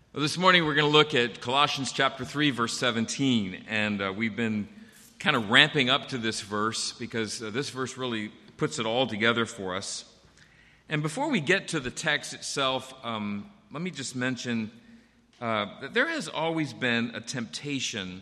Well, this morning we're going to look at Colossians chapter 3, verse 17, and we've been kind of ramping up to this verse because this verse really puts it all together for us. And before we get to the text itself, let me just mention that there has always been a temptation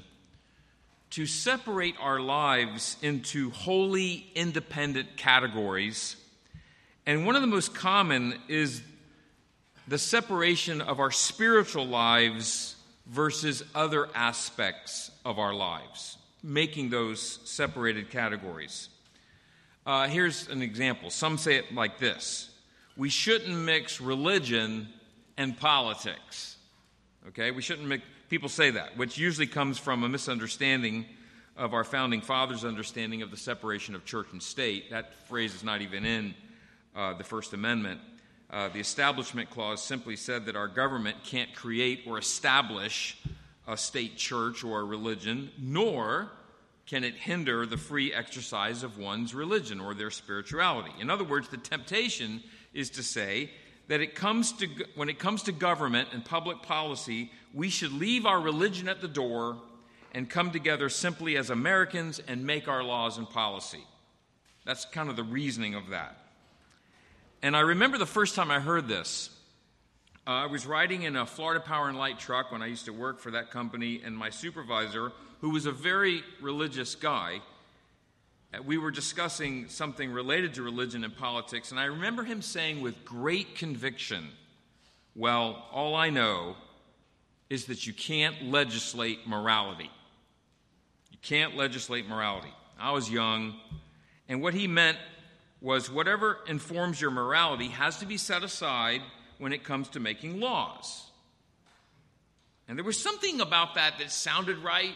to separate our lives into wholly independent categories, and one of the most common is the separation of our spiritual lives versus other aspects of our lives, making those separated categories. Here's an example. Some say it like this: we shouldn't mix religion and politics. Okay, we shouldn't mix. People say that, which usually comes from a misunderstanding of our founding fathers' understanding of the separation of church and state. That phrase is not even in the First Amendment. The Establishment Clause simply said that our government can't create or establish a state church or a religion, nor can it hinder the free exercise of one's religion or their spirituality. In other words, the temptation is to say that when it comes to government and public policy, we should leave our religion at the door and come together simply as Americans and make our laws and policy. That's kind of the reasoning of that. And I remember the first time I heard this. I was riding in a Florida Power and Light truck when I used to work for that company, and my supervisor, who was a very religious guy, we were discussing something related to religion and politics, and I remember him saying with great conviction, "Well, all I know is that you can't legislate morality. You can't legislate morality." I was young, and what he meant was whatever informs your morality has to be set aside when it comes to making laws. And there was something about that sounded right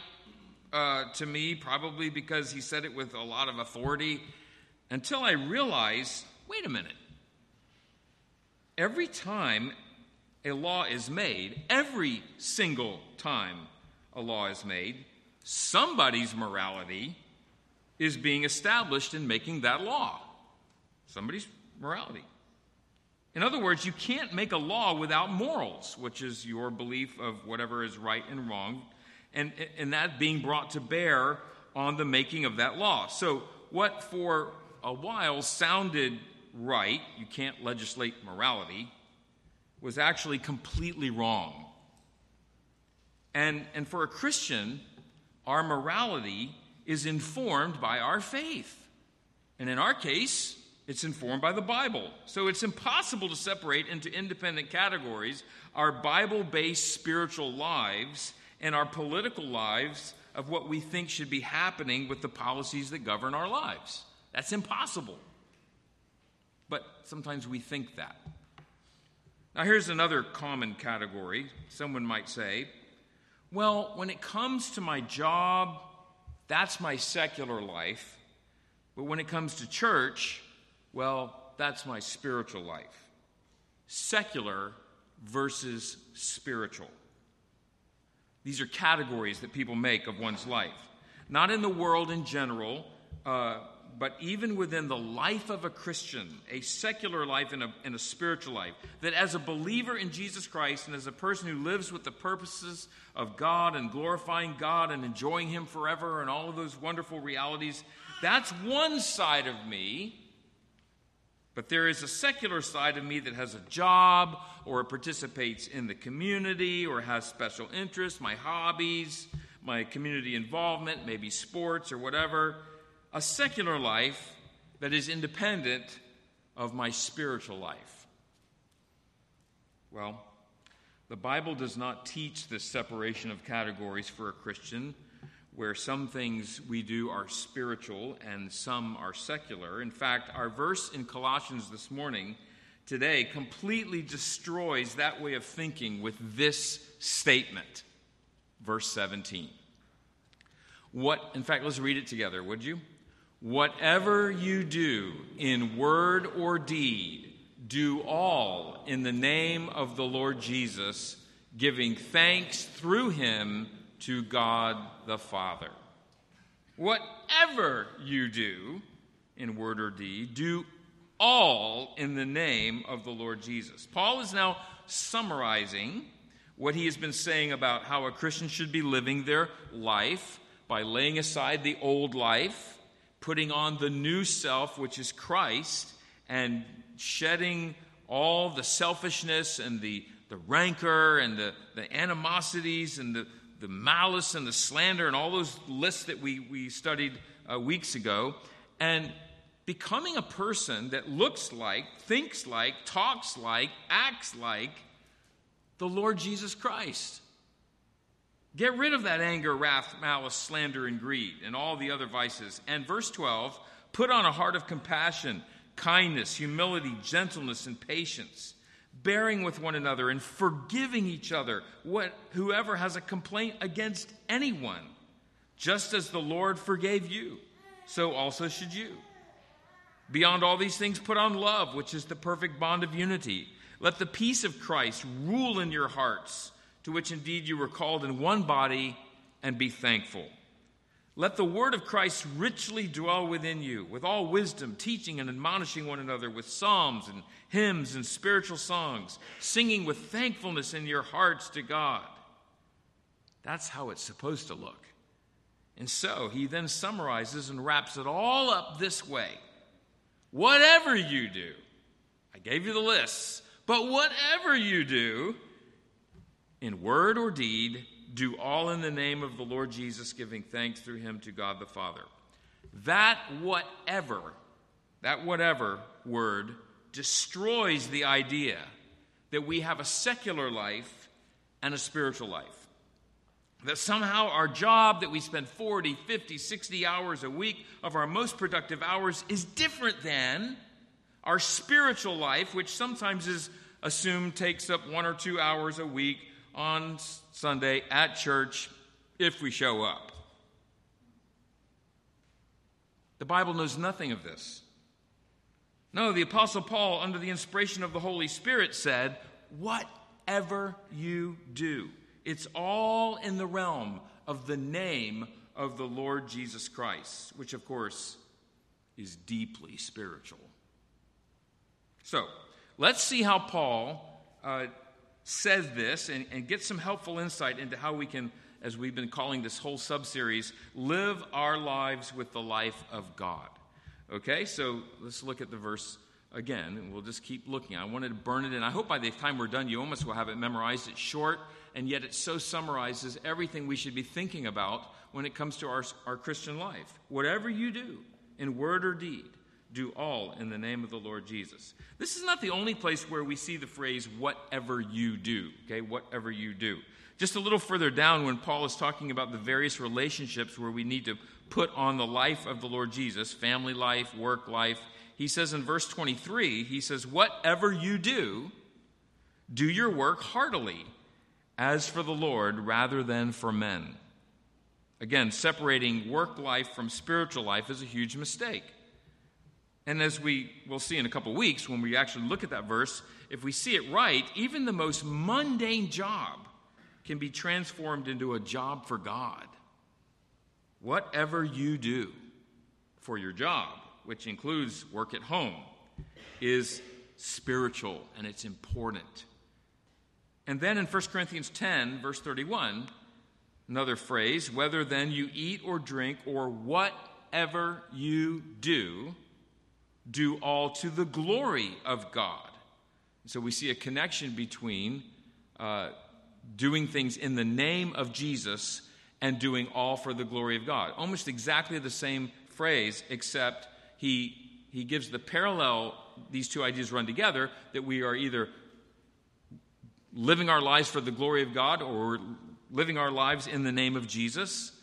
to me, probably because he said it with a lot of authority, until I realized, wait a minute. Every time a law is made, every single time a law is made, somebody's morality is being established in making that law. Somebody's morality. In other words, you can't make a law without morals, which is your belief of whatever is right and wrong, and that being brought to bear on the making of that law. So what for a while sounded right, you can't legislate morality, was actually completely wrong. And for a Christian, our morality is informed by our faith. And in our case, it's informed by the Bible. So it's impossible to separate into independent categories our Bible-based spiritual lives and our political lives of what we think should be happening with the policies that govern our lives. That's impossible. But sometimes we think that. Now here's another common category. Someone might say, well, when it comes to my job, that's my secular life. But when it comes to church, well, that's my spiritual life. Secular versus spiritual. These are categories that people make of one's life. Not in the world in general, but even within the life of a Christian, a secular life and a spiritual life. That as a believer in Jesus Christ and as a person who lives with the purposes of God and glorifying God and enjoying Him forever and all of those wonderful realities, that's one side of me. But there is a secular side of me that has a job or participates in the community or has special interests, my hobbies, my community involvement, maybe sports or whatever. A secular life that is independent of my spiritual life. Well, the Bible does not teach this separation of categories for a Christian, where some things we do are spiritual and some are secular. In fact, our verse in Colossians this morning, today, completely destroys that way of thinking with this statement. Verse 17. In fact, let's read it together, would you? Whatever you do in word or deed, do all in the name of the Lord Jesus, giving thanks through Him to God the Father. Whatever you do in word or deed, do all in the name of the Lord Jesus. Paul is now summarizing what he has been saying about how a Christian should be living their life by laying aside the old life, putting on the new self, which is Christ, and shedding all the selfishness and the rancor and the animosities and the malice and the slander and all those lists that we studied weeks ago, and becoming a person that looks like, thinks like, talks like, acts like the Lord Jesus Christ. Get rid of that anger, wrath, malice, slander, and greed, and all the other vices. And verse 12, put on a heart of compassion, kindness, humility, gentleness, and patience, bearing with one another and forgiving each other, whoever has a complaint against anyone. Just as the Lord forgave you, so also should you. Beyond all these things, put on love, which is the perfect bond of unity. Let the peace of Christ rule in your hearts, to which indeed you were called in one body, and be thankful. Let the word of Christ richly dwell within you, with all wisdom, teaching and admonishing one another with psalms and hymns and spiritual songs, singing with thankfulness in your hearts to God. That's how it's supposed to look. And so he then summarizes and wraps it all up this way. Whatever you do, I gave you the lists, but whatever you do, in word or deed, do all in the name of the Lord Jesus, giving thanks through him to God the Father. That whatever word destroys the idea that we have a secular life and a spiritual life. That somehow our job that we spend 40, 50, 60 hours a week of our most productive hours is different than our spiritual life, which sometimes is assumed takes up 1 or 2 hours a week on Sunday at church if we show up. The Bible knows nothing of this. No, the Apostle Paul, under the inspiration of the Holy Spirit, said, whatever you do, it's all in the realm of the name of the Lord Jesus Christ, which, of course, is deeply spiritual. So, let's see how Paul says this and get some helpful insight into how we can, as we've been calling this whole sub-series, live our lives with the life of God. Okay, so let's look at the verse again, and we'll just keep looking. I wanted to burn it in. I hope by the time we're done, you almost will have it memorized. It's short, and yet it so summarizes everything we should be thinking about when it comes to our Christian life. Whatever you do, in word or deed, do all in the name of the Lord Jesus. This is not the only place where we see the phrase, whatever you do, okay, whatever you do. Just a little further down, when Paul is talking about the various relationships where we need to put on the life of the Lord Jesus, family life, work life, he says in verse 23, he says, whatever you do, do your work heartily, as for the Lord rather than for men. Again, separating work life from spiritual life is a huge mistake. And as we will see in a couple weeks, when we actually look at that verse, if we see it right, even the most mundane job can be transformed into a job for God. Whatever you do for your job, which includes work at home, is spiritual and it's important. And then in 1 Corinthians 10, verse 31, another phrase, whether then you eat or drink or whatever you do, do all to the glory of God. So we see a connection between doing things in the name of Jesus and doing all for the glory of God. Almost exactly the same phrase, except he gives the parallel, these two ideas run together, that we are either living our lives for the glory of God or living our lives in the name of Jesus.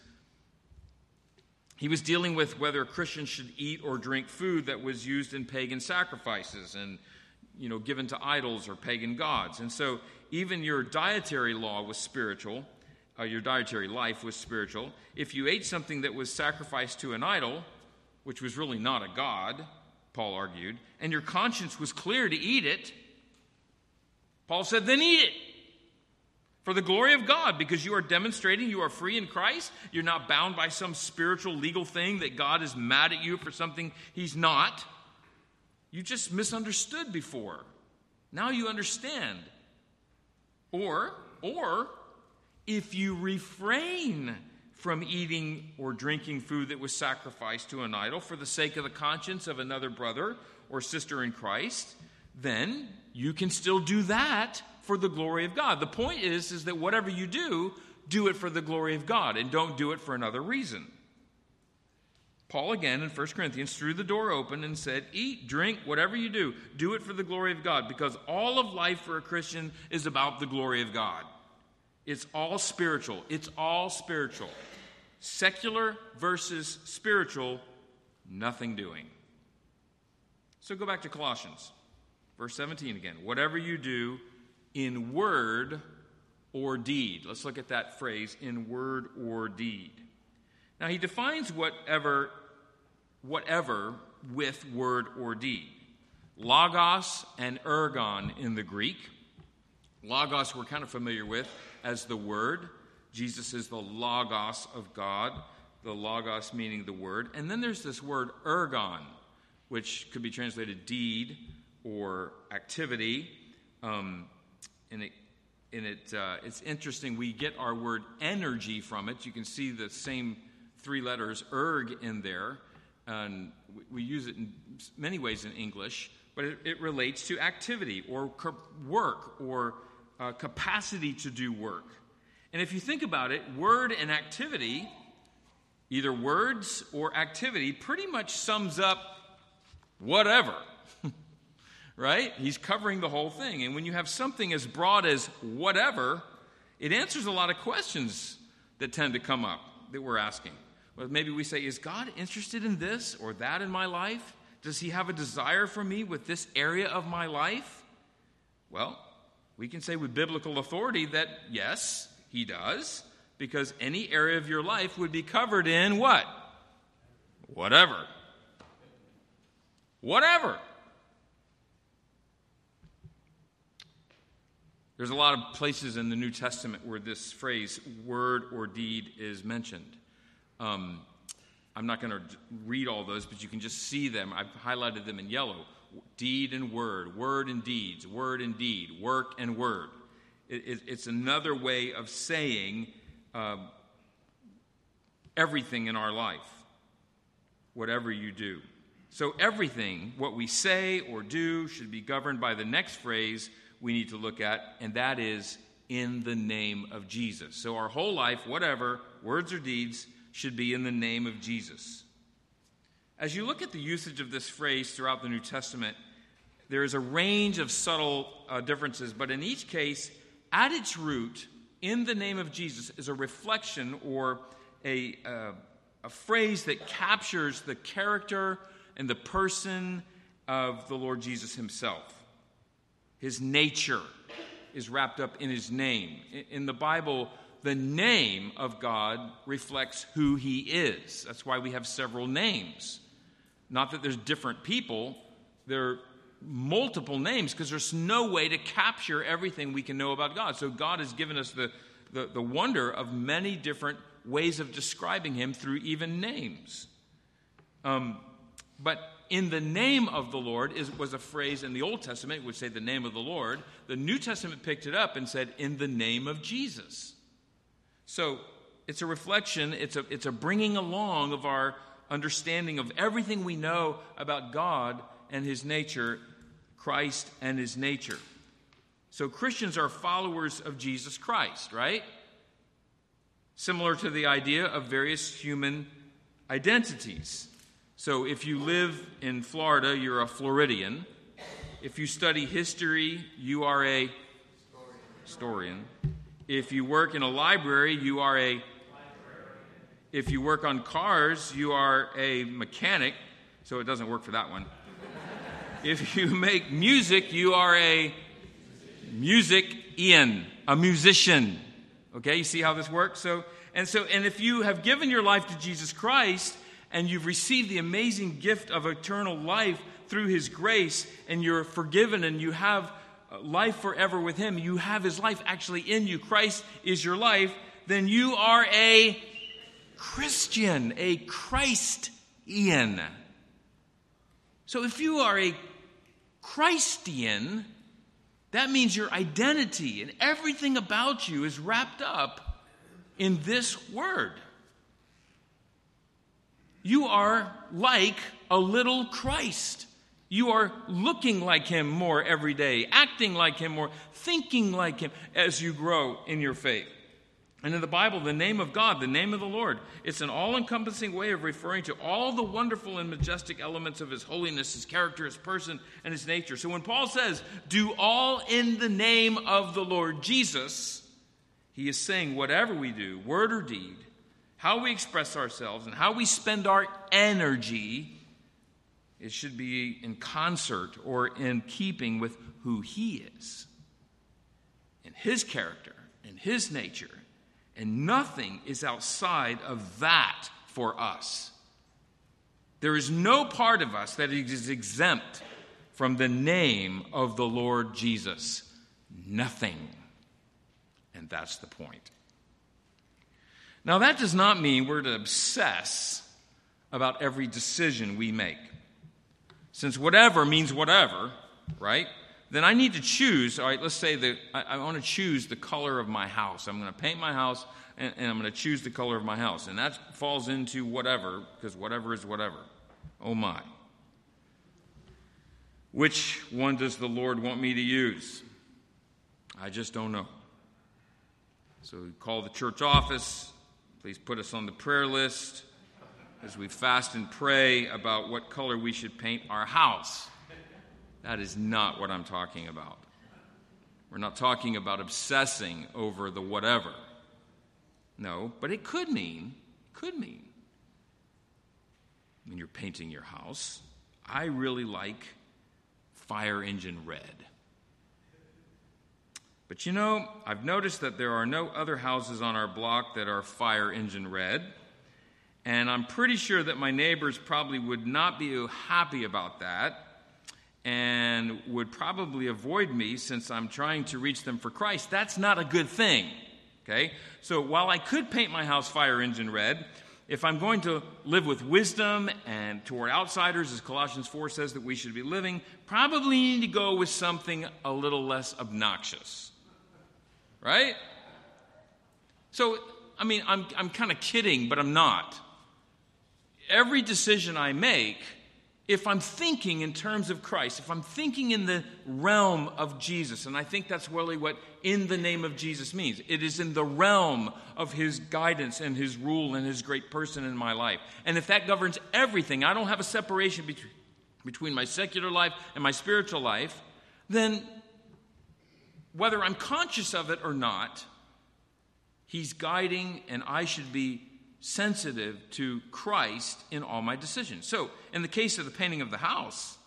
He was dealing with whether Christians should eat or drink food that was used in pagan sacrifices and, given to idols or pagan gods. And so even your dietary law was spiritual, your dietary life was spiritual. If you ate something that was sacrificed to an idol, which was really not a god, Paul argued, and your conscience was clear to eat it, Paul said, then eat it for the glory of God, because you are demonstrating you are free in Christ. You're not bound by some spiritual legal thing that God is mad at you for something he's not. You just misunderstood before. Now you understand. Or or if you refrain from eating or drinking food that was sacrificed to an idol for the sake of the conscience of another brother or sister in Christ, then you can still do that for the glory of God. The point is that whatever you do it for the glory of God, and don't do it for another reason. Paul, again, in 1 Corinthians, threw the door open and said, eat, drink, whatever you do it for the glory of God, because all of life for a Christian is about the glory of God. It's all spiritual. It's all spiritual. Secular versus spiritual, nothing doing. So go back to Colossians, verse 17 again. Whatever you do in word or deed. Let's look at that phrase, in word or deed. Now, he defines whatever with word or deed. Logos and ergon in the Greek. Logos we're kind of familiar with as the Word. Jesus is the Logos of God, the Logos meaning the Word. And then there's this word ergon, which could be translated deed or activity. It's interesting. We get our word energy from it. You can see the same three letters, erg, in there. And we use it in many ways in English, but it relates to activity or work or capacity to do work. And if you think about it, word and activity, either words or activity, pretty much sums up whatever, right? He's covering the whole thing. And when you have something as broad as whatever, it answers a lot of questions that tend to come up that we're asking. Well, maybe we say, is God interested in this or that in my life? Does he have a desire for me with this area of my life? Well, we can say with biblical authority that yes, he does, because any area of your life would be covered in what? Whatever. Whatever. There's a lot of places in the New Testament where this phrase, word or deed, is mentioned. I'm not going to read all those, but you can just see them. I've highlighted them in yellow. Deed and word and deeds, word and deed, work and word. It's another way of saying everything in our life, whatever you do. So everything, what we say or do, should be governed by the next phrase we need to look at, and that is in the name of Jesus. So our whole life, whatever, words or deeds, should be in the name of Jesus. As you look at the usage of this phrase throughout the New Testament, there is a range of subtle differences, but in each case, at its root, in the name of Jesus, is a reflection or a phrase that captures the character and the person of the Lord Jesus himself. His nature is wrapped up in his name. In the Bible, the name of God reflects who he is. That's why we have several names. Not that there's different people. There are multiple names because there's no way to capture everything we can know about God. So God has given us the wonder of many different ways of describing him through even names. But in the name of the Lord was a phrase in the Old Testament. It would say the name of the Lord. The New Testament picked it up and said, in the name of Jesus. So it's a reflection, it's a bringing along of our understanding of everything we know about God and his nature, Christ and his nature. So Christians are followers of Jesus Christ, right? Similar to the idea of various human identities. So if you live in Florida, you're a Floridian. If you study history, you are a historian. If you work in a library, you are a... If you work on cars, you are a mechanic. So it doesn't work for that one. If you make music, you are a musician, a musician. Okay, you see how this works? And if you have given your life to Jesus Christ and you've received the amazing gift of eternal life through his grace and you're forgiven and you have life forever with him, you have his life actually in you, Christ is your life, then you are a Christian, a Christian. So if you are a Christian, That means your identity and everything about you is wrapped up in this word. You are like a little Christ. You are looking like him more every day, acting like him more, thinking like him as you grow in your faith. And in the Bible, the name of God, the name of the Lord, it's an all-encompassing way of referring to all the wonderful and majestic elements of his holiness, his character, his person, and his nature. So when Paul says, do all in the name of the Lord Jesus, he is saying whatever we do, word or deed, how we express ourselves, and how we spend our energy, it should be in concert or in keeping with who he is and his character and his nature. And nothing is outside of that for us. There is no part of us that is exempt from the name of the Lord Jesus. Nothing. And that's the point. Now, that does not mean we're to obsess about every decision we make. Since whatever means whatever, right? Then I need to choose. All right, let's say that I want to choose the color of my house. I'm going to paint my house, and I'm going to choose the color of my house. And that falls into whatever, because whatever is whatever. Oh, my. Which one does the Lord want me to use? I just don't know. So we call the church office. Please put us on the prayer list as we fast and pray about what color we should paint our house. That is not what I'm talking about. We're not talking about obsessing over the whatever. No, but it could mean when you're painting your house, I really like fire engine red. But you know, I've noticed that there are no other houses on our block that are fire engine red. And I'm pretty sure that my neighbors probably would not be happy about that and would probably avoid me since I'm trying to reach them for Christ. That's not a good thing, okay? So while I could paint my house fire engine red, if I'm going to live with wisdom and toward outsiders, as Colossians 4 says that we should be living, probably need to go with something a little less obnoxious, right? So, I mean, I'm kind of kidding, but I'm not. Every decision I make, if I'm thinking in terms of Christ, if I'm thinking in the realm of Jesus, and I think that's really what in the name of Jesus means. It is in the realm of his guidance and his rule and his great person in my life. And if that governs everything, I don't have a separation between my secular life and my spiritual life, then whether I'm conscious of it or not, he's guiding, and I should be sensitive to Christ in all my decisions. So, in the case of the painting of the house,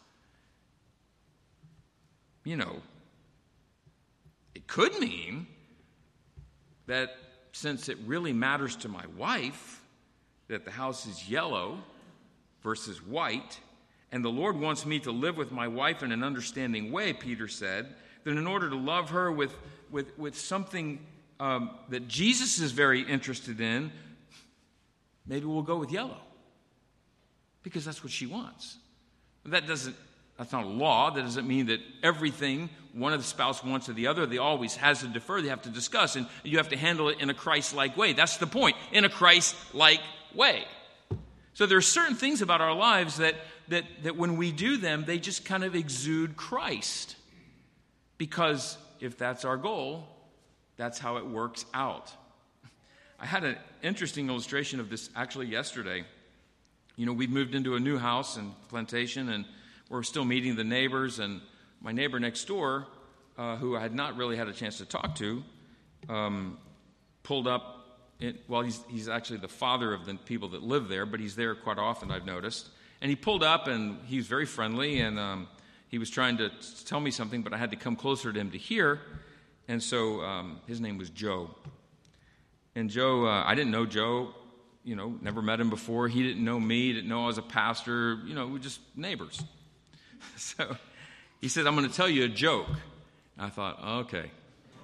you know, it could mean that since it really matters to my wife that the house is yellow versus white, and the Lord wants me to live with my wife in an understanding way, Peter said, then in order to love her with something that Jesus is very interested in, maybe we'll go with yellow because that's what she wants. That's not a law. That doesn't mean that everything one of the spouse wants or the other, they always has to defer. They have to discuss, and you have to handle it in a Christ-like way. That's the point, in a Christ-like way. So there are certain things about our lives that when we do them, they just kind of exude Christ. Because if that's our goal, that's how it works out. I had an interesting illustration of this actually yesterday. You know, we've moved into a new house in Plantation, and we're still meeting the neighbors. And my neighbor next door, who I had not really had a chance to talk to, pulled up. He's actually the father of the people that live there, but he's there quite often, I've noticed. And he pulled up, and he was very friendly, and he was trying to tell me something, but I had to come closer to him to hear. And so his name was Joe. And Joe, I didn't know Joe, you know, never met him before. He didn't know me, didn't know I was a pastor. You know, we're just neighbors. So he said, I'm going to tell you a joke. I thought, okay.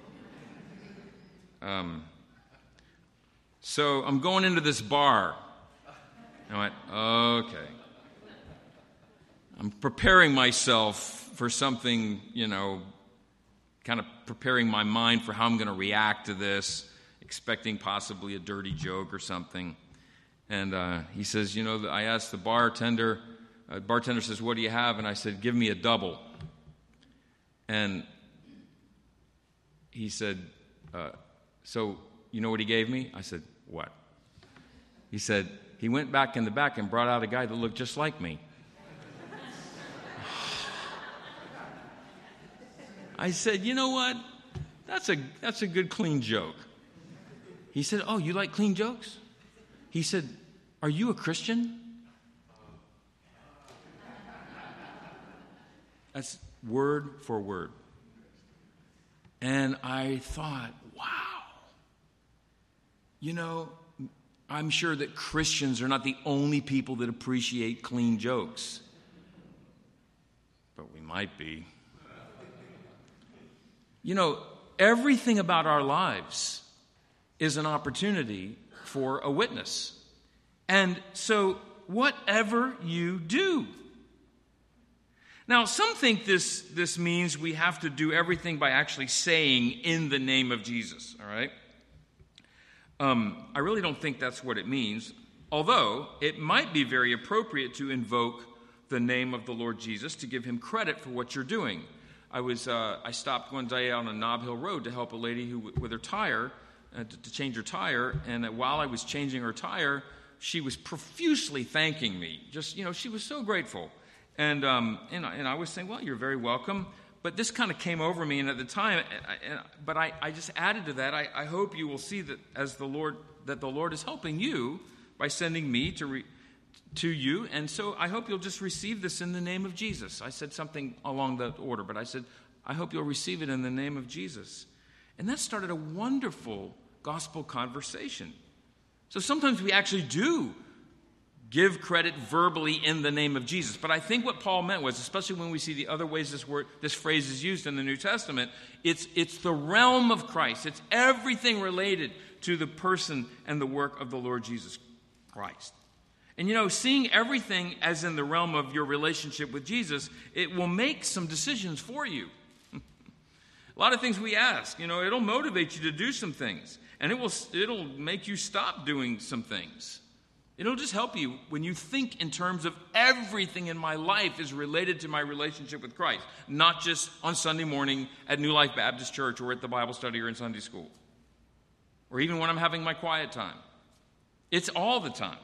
So I'm going into this bar. I went, okay. I'm preparing myself for something, you know, kind of preparing my mind for how I'm going to react to this, expecting possibly a dirty joke or something. And he says, I asked the bartender says, "What do you have?" And I said, "Give me a double." And he said, "So you know what he gave me?" I said, "What?" He said, he went back in the back and brought out a guy that looked just like me. I said, "You know what? That's a good clean joke." He said, "Oh, you like clean jokes?" He said, "Are you a Christian?" That's word for word. And I thought, wow. I'm sure that Christians are not the only people that appreciate clean jokes. But we might be. Everything about our lives is an opportunity for a witness. And so, whatever you do. Now, some think this means we have to do everything by actually saying "in the name of Jesus," all right? I really don't think that's what it means, although it might be very appropriate to invoke the name of the Lord Jesus to give him credit for what you're doing. I stopped one day on a Nob Hill Road to help a lady with her tire, to change her tire, and while I was changing her tire, she was profusely thanking me. She was so grateful. And I was saying, "Well, you're very welcome." But this kind of came over me, and at the time, but I just added to that. I hope you will see that that the Lord is helping you by sending me to you, and so I hope you'll just receive this in the name of Jesus. I said something along that order, but I said, "I hope you'll receive it in the name of Jesus," and that started a wonderful gospel conversation. So sometimes we actually do give credit verbally in the name of Jesus. But I think what Paul meant was, especially when we see the other ways this phrase is used in the New Testament, it's the realm of Christ. It's everything related to the person and the work of the Lord Jesus Christ. And seeing everything as in the realm of your relationship with Jesus, it will make some decisions for you. A lot of things we ask, it'll motivate you to do some things. And it'll make you stop doing some things. It'll just help you when you think in terms of everything in my life is related to my relationship with Christ, not just on Sunday morning at New Life Baptist Church or at the Bible study or in Sunday school, or even when I'm having my quiet time. It's all the time.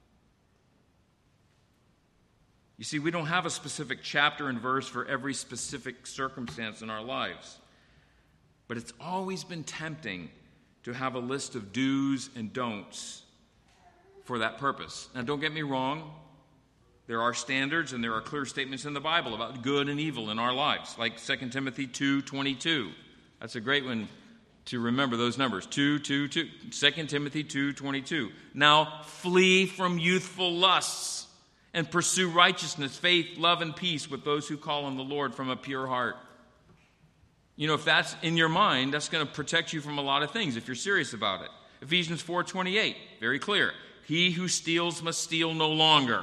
You see, we don't have a specific chapter and verse for every specific circumstance in our lives, but it's always been tempting to have a list of do's and don'ts for that purpose. Now, don't get me wrong. There are standards and there are clear statements in the Bible about good and evil in our lives, like 2 Timothy 2:22. That's a great one to remember, those numbers. 2:22. 2 Timothy 2:22. Now, flee from youthful lusts and pursue righteousness, faith, love, and peace with those who call on the Lord from a pure heart. If that's in your mind, that's going to protect you from a lot of things if you're serious about it. Ephesians 4:28, very clear. He who steals must steal no longer,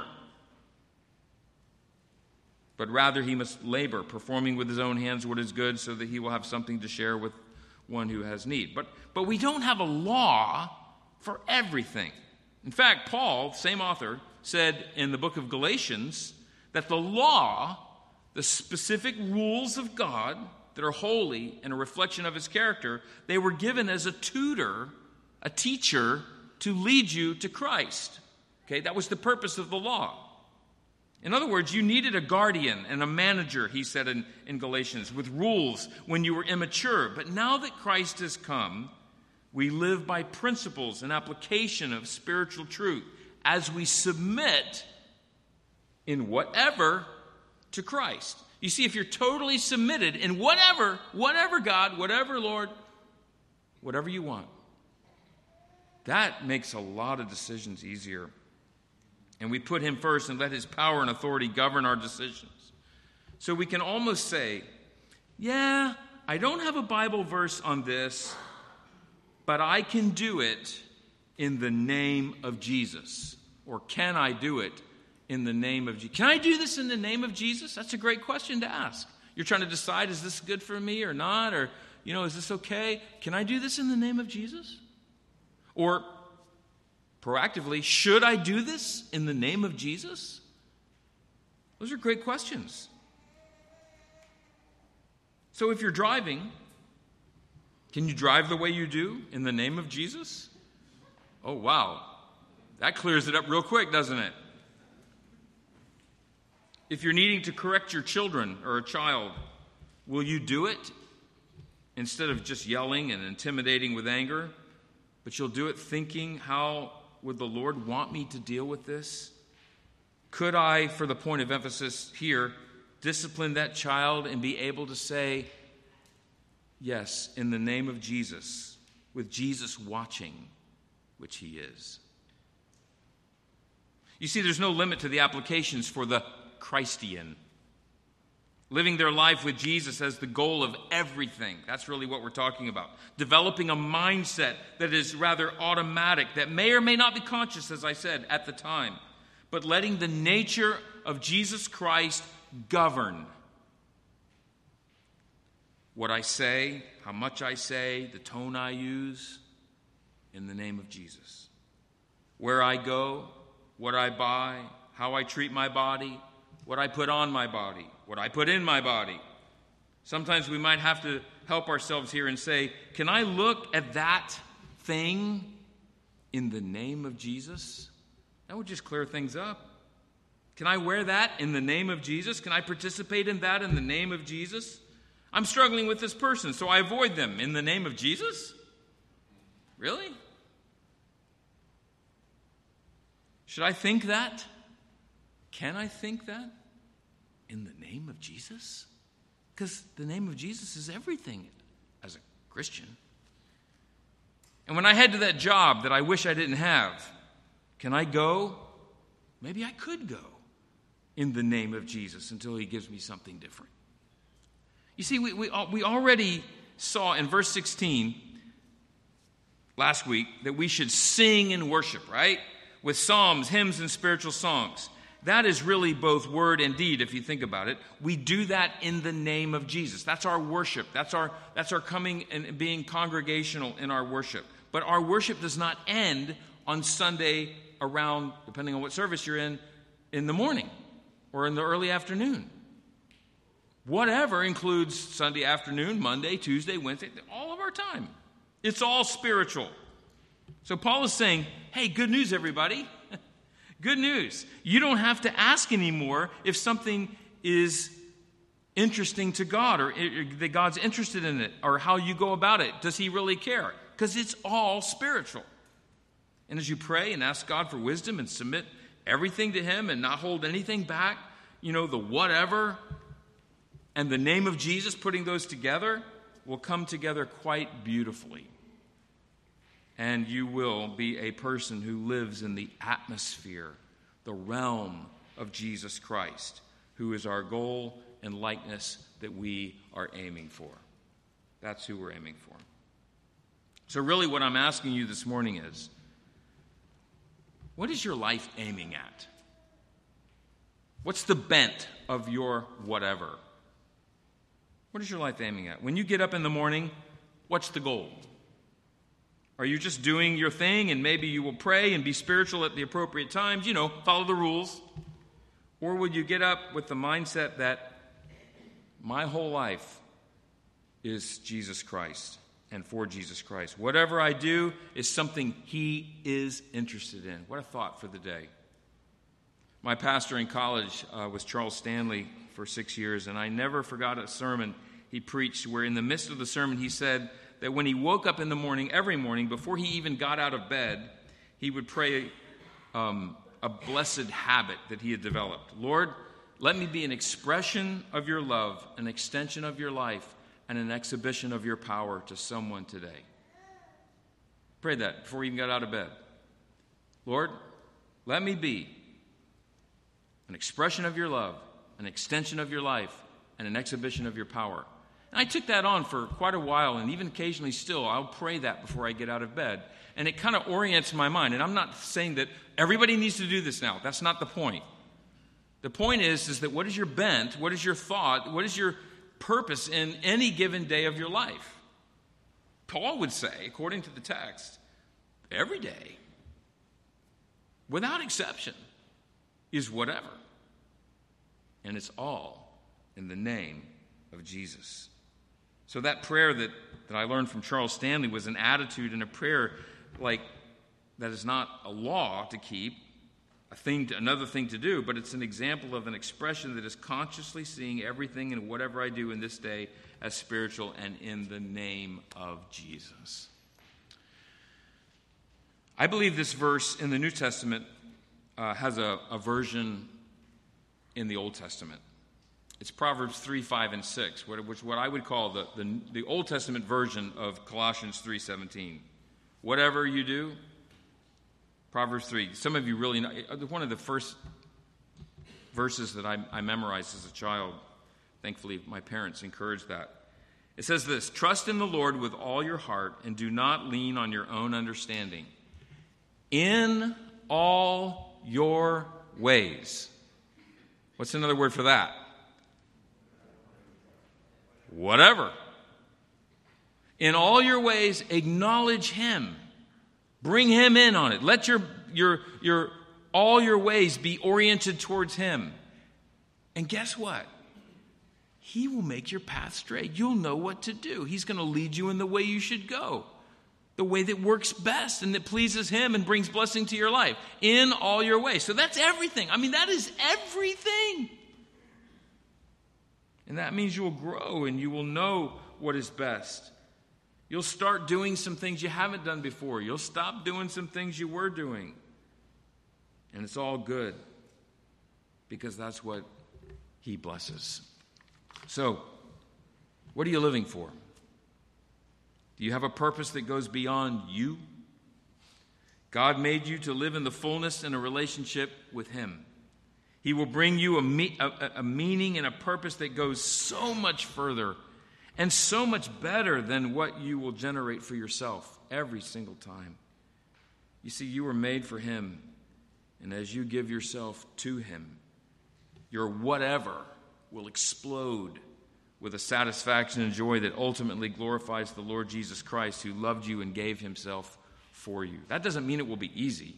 but rather he must labor, performing with his own hands what is good, so that he will have something to share with one who has need. But we don't have a law for everything. In fact, Paul, same author, said in the book of Galatians that the law, the specific rules of God that are holy and a reflection of his character, they were given as a tutor, a teacher, to lead you to Christ. Okay, that was the purpose of the law. In other words, you needed a guardian and a manager, he said in Galatians, with rules when you were immature. But now that Christ has come, we live by principles and application of spiritual truth as we submit in whatever to Christ. You see, if you're totally submitted in whatever God, whatever Lord, whatever you want, that makes a lot of decisions easier. And we put him first and let his power and authority govern our decisions. So we can almost say, yeah, I don't have a Bible verse on this, but I can do it in the name of Jesus. Or can I do it in the name of Jesus? Can I do this in the name of Jesus? That's a great question to ask. You're trying to decide, is this good for me or not? Or, is this okay? Can I do this in the name of Jesus? Or proactively, should I do this in the name of Jesus? Those are great questions. So if you're driving, can you drive the way you do in the name of Jesus? Oh, wow. That clears it up real quick, doesn't it? If you're needing to correct your children or a child, will you do it instead of just yelling and intimidating with anger? But you'll do it thinking, how would the Lord want me to deal with this? Could I, for the point of emphasis here, discipline that child and be able to say, yes, in the name of Jesus, with Jesus watching, which he is. You see, there's no limit to the applications for the Christian. Living their life with Jesus as the goal of everything. That's really what we're talking about. Developing a mindset that is rather automatic, that may or may not be conscious, as I said, at the time. But letting the nature of Jesus Christ govern what I say, how much I say, the tone I use, in the name of Jesus. Where I go, what I buy, how I treat my body, what I put on my body, what I put in my body. Sometimes we might have to help ourselves here and say, can I look at that thing in the name of Jesus? That would just clear things up. Can I wear that in the name of Jesus? Can I participate in that in the name of Jesus? I'm struggling with this person, so I avoid them in the name of Jesus? Really? Should I think that? Can I think that in the name of Jesus? Because the name of Jesus is everything as a Christian. And when I head to that job that I wish I didn't have, can I go? Maybe I could go in the name of Jesus until he gives me something different. You see, we already saw in verse 16 last week that we should sing and worship, right? With psalms, hymns, and spiritual songs. That is really both word and deed, if you think about it. We do that in the name of Jesus. That's our worship. That's our coming and being congregational in our worship. But our worship does not end on Sunday around, depending on what service you're in the morning or in the early afternoon. Whatever includes Sunday afternoon, Monday, Tuesday, Wednesday, all of our time. It's all spiritual. So Paul is saying, hey, good news, everybody. Good news. You don't have to ask anymore if something is interesting to God or that God's interested in it or how you go about it. Does he really care? Because it's all spiritual. And as you pray and ask God for wisdom and submit everything to him and not hold anything back, the whatever and the name of Jesus, putting those together, will come together quite beautifully. And you will be a person who lives in the atmosphere, the realm of Jesus Christ, who is our goal and likeness that we are aiming for. That's who we're aiming for. So really what I'm asking you this morning is, what is your life aiming at? What's the bent of your whatever? What is your life aiming at? When you get up in the morning, what's the goal? Are you just doing your thing and maybe you will pray and be spiritual at the appropriate times, follow the rules? Or will you get up with the mindset that my whole life is Jesus Christ and for Jesus Christ? Whatever I do is something he is interested in. What a thought for the day. My pastor in college was Charles Stanley for 6 years, and I never forgot a sermon he preached where in the midst of the sermon he said that when he woke up in the morning, every morning, before he even got out of bed, he would pray a blessed habit that he had developed. Lord, let me be an expression of your love, an extension of your life, and an exhibition of your power to someone today. Pray that before he even got out of bed. Lord, let me be an expression of your love, an extension of your life, and an exhibition of your power. And I took that on for quite a while, and even occasionally still, I'll pray that before I get out of bed. And it kind of orients my mind. And I'm not saying that everybody needs to do this now. That's not the point. The point is that what is your bent? What is your thought? What is your purpose in any given day of your life. Paul would say, according to the text, every day, without exception, is whatever. And it's all in the name of Jesus. So that prayer that I learned from Charles Stanley was an attitude and a prayer like that is not a law to keep, another thing to do, but it's an example of an expression that is consciously seeing everything and whatever I do in this day as spiritual and in the name of Jesus. I believe this verse in the New Testament has a version in the Old Testament. It's Proverbs 3, 5, and 6, which what I would call the Old Testament version of Colossians 3:17. Whatever you do, Proverbs 3. Some of you really know. One of the first verses that I memorized as a child, thankfully my parents encouraged that. It says this: trust in the Lord with all your heart and do not lean on your own understanding. In all your ways. What's another word for that? Whatever. In all your ways, acknowledge him. Bring him in on it. Let all your ways be oriented towards him. And guess what? He will make your path straight. You'll know what to do. He's going to lead you in the way you should go. The way that works best and that pleases him and brings blessing to your life. In all your ways. So that's everything. I mean, that is everything. And that means you'll grow and you will know what is best. You'll start doing some things you haven't done before. You'll stop doing some things you were doing. And it's all good because that's what he blesses. So, what are you living for? Do you have a purpose that goes beyond you? God made you to live in the fullness in a relationship with him. He will bring you a meaning and a purpose that goes so much further and so much better than what you will generate for yourself every single time. You see, you were made for him, and as you give yourself to him, your whatever will explode with a satisfaction and joy that ultimately glorifies the Lord Jesus Christ, who loved you and gave himself for you. That doesn't mean it will be easy,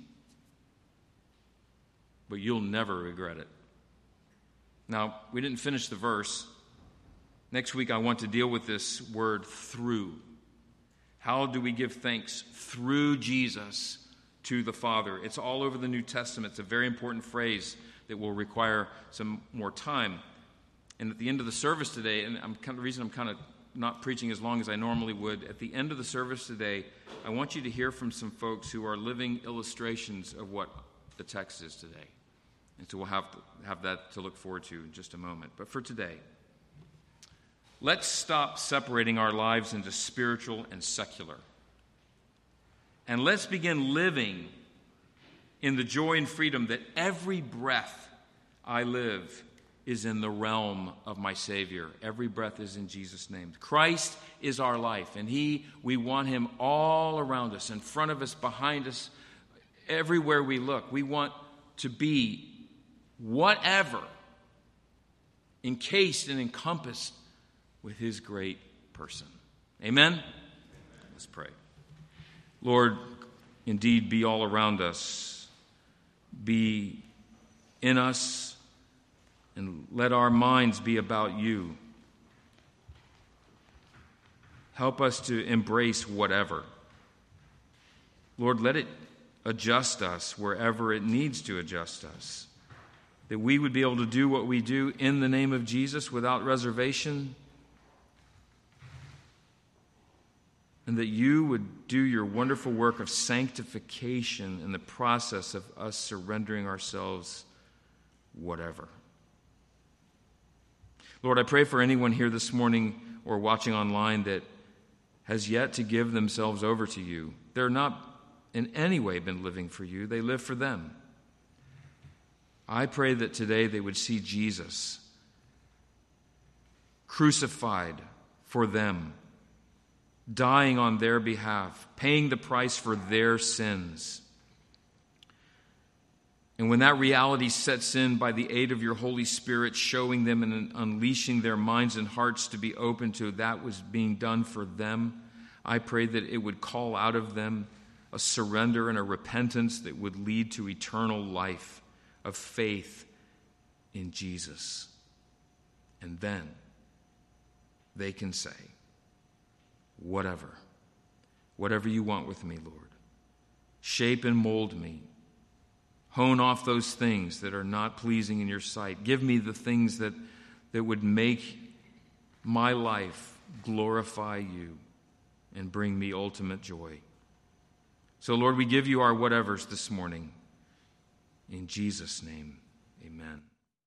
but you'll never regret it. Now, we didn't finish the verse. Next week, I want to deal with this word through. How do we give thanks through Jesus to the Father? It's all over the New Testament. It's a very important phrase that will require some more time. And at the end of the service today, and the reason I'm kind of not preaching as long as I normally would, at the end of the service today, I want you to hear from some folks who are living illustrations of what the text is today. And so we'll have that to look forward to in just a moment. But for today, let's stop separating our lives into spiritual and secular. And let's begin living in the joy and freedom that every breath I live is in the realm of my Savior. Every breath is in Jesus' name. Christ is our life, and we want him all around us, in front of us, behind us, everywhere we look. We want to be whatever, encased and encompassed with his great person. Amen? Let's pray. Lord, indeed, be all around us. Be in us, and let our minds be about you. Help us to embrace whatever. Lord, let it adjust us wherever it needs to adjust us. That we would be able to do what we do in the name of Jesus without reservation. And that you would do your wonderful work of sanctification in the process of us surrendering ourselves, whatever. Lord, I pray for anyone here this morning or watching online that has yet to give themselves over to you. They're not in any way been living for you. They live for them. I pray that today they would see Jesus crucified for them, dying on their behalf, paying the price for their sins. And when that reality sets in by the aid of your Holy Spirit, showing them and unleashing their minds and hearts to be open to that was being done for them, I pray that it would call out of them a surrender and a repentance that would lead to eternal life of faith in Jesus. And then they can say, whatever you want with me, Lord. Shape and mold me. Hone off those things that are not pleasing in your sight. Give me the things that would make my life glorify you and bring me ultimate joy. So, Lord, we give you our whatevers this morning. In Jesus' name, amen.